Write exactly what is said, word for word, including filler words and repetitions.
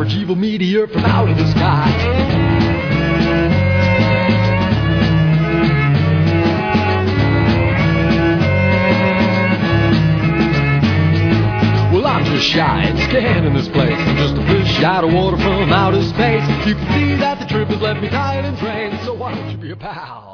average evil meteor from out of the sky. I'm just shy and scared in this place. I'm just a fish out of water from outer space. You can see that the trip has left me tired and drained, so why don't you be a pal?